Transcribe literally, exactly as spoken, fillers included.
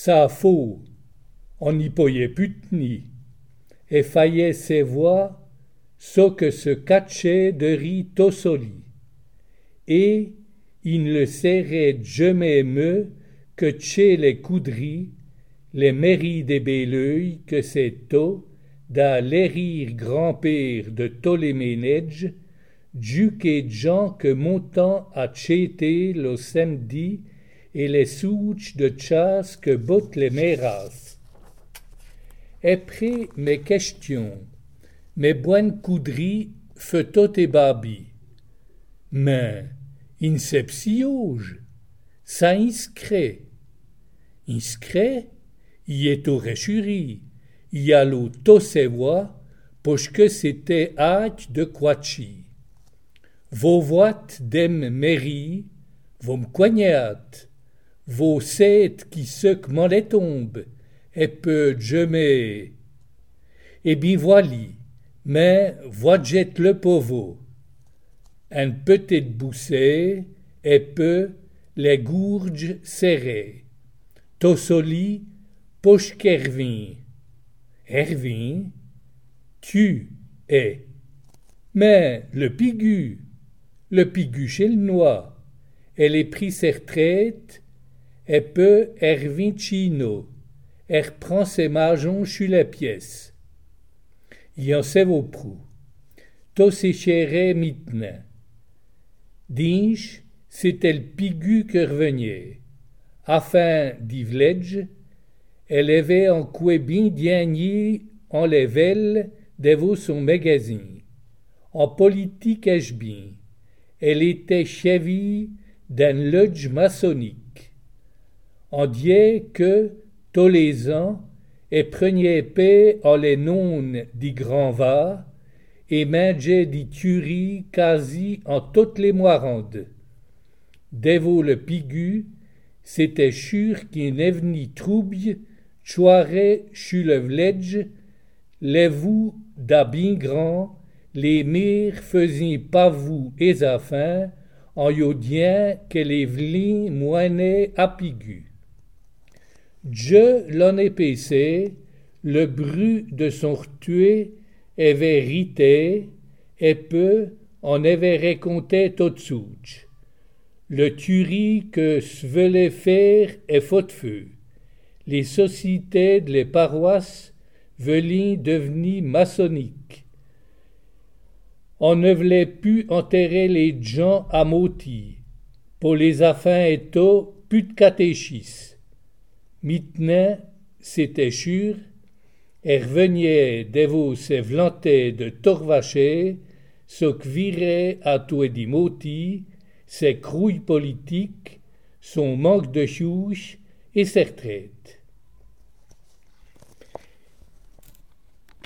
Ça faux, on n'y poyait putni, et faillait ses voix, so que se catchait de riz tossoli, et il ne le serrait jamais mieux que chez les coudries, les mairies des Belleuil que c'est tôt, da l'érir grand-père de Ptoléménège, duc et gens que montant à tchété le samedi, et les souches de chasse que bottent les méras. Après mes questions, mes bonnes coudries feutot et babi. Mais, inceptioge, ça inscret. Inscret, y est au réchuri, y a l'eau tossevois, poche que c'était hâte de quachi. Vos voix d'em mairie, vos m'coignat, vos sept qui se m'en les tombent, et peu jamais. Et bien voili, mais voidjet le pauvre. Un petit boussée, et peu les gourges serrées. Tossoli, poche qu'Hervin. Hervin, tu es. Mais le pigu, le pigu chez le noir, elle est pris ses retraites, et peu Hervin chino, elle prend ses margons chez les pièces. Y en sait vos prou. To s'échéré maintenant. Dinch, c'était le pigu que revenait. Afin d'Ivledge, elle avait en coué bien diagné en les velles devant son magazine. En politique est bien. Elle était cheville d'un lodge maçonnique. On dit que, tous les ans, elle prenait paix en les nonnes du grand va et mangeait des tueries quasi en toutes les moirandes. Devant le pigu, c'était sûr qu'il n'est venu trouble, choirait chez le vledge, les vous d'abin grand, les mères faisaient pas vous et affaires, en yodien que les vlins moineient à pigu. Dieu l'en épaissait, le bruit de son retué avait rité, et peu en avait raconté tout souche. Le tuerie que se voulait faire est faute feu. Les sociétés de les paroisses veulent devenir maçonniques. On ne voulait plus enterrer les gens à moti. Pour les affaires et tout, plus de catéchisme. Maintenant, c'était sûr, et revenait devant ses vlantés de torvacher, ce que virait à tout et moti, ses crouilles politiques, son manque de chouche et ses retraites.